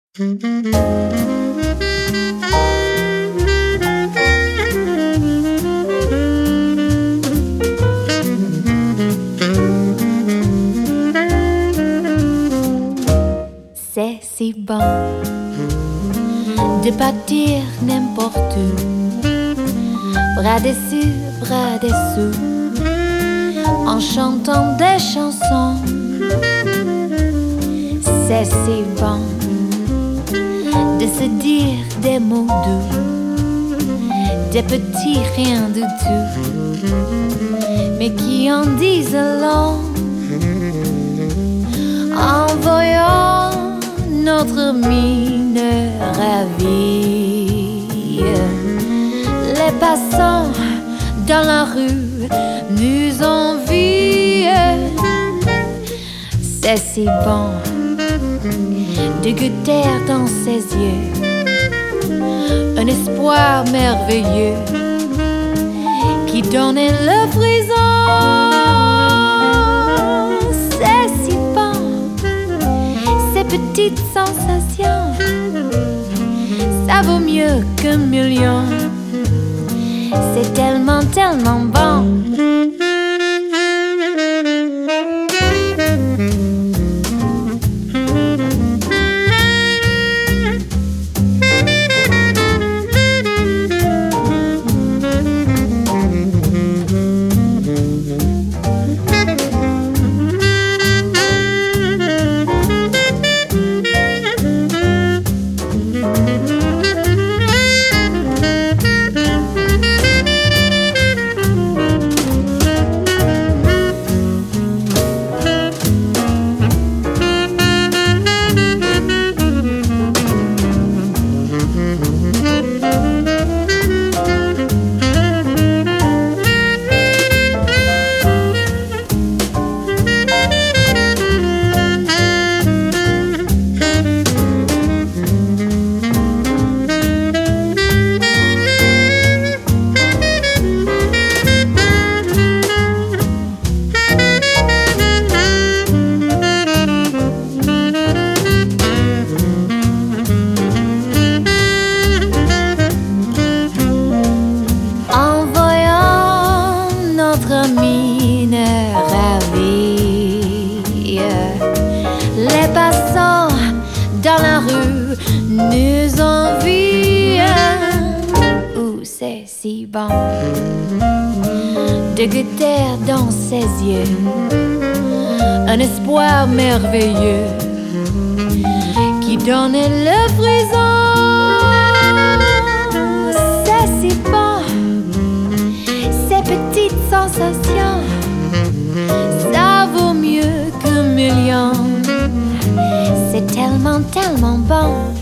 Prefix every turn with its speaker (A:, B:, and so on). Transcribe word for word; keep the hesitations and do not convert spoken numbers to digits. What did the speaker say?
A: C'est si bon de partir n'importe où, bras dessus, bras dessous, en chantant des chansons. C'est si bon de se dire des mots doux, des petits riens du tout, mais qui en disent long. En voyant notre mine ravie, les passants dans la rue nous envient. C'est si bon de goûter dans ses yeux un espoir merveilleux qui donnait le frisson. C'est si bon, ces petites sensations, ça vaut mieux qu'un million. C'est tellement, tellement bon. Mine ravie, les passants dans la rue nous envient. Ouh, c'est si bon de goûter dans ses yeux un espoir merveilleux qui donne le frisson. C'est si bon, ces petites sensations, ça vaut mieux qu'un million. C'est tellement, tellement bon.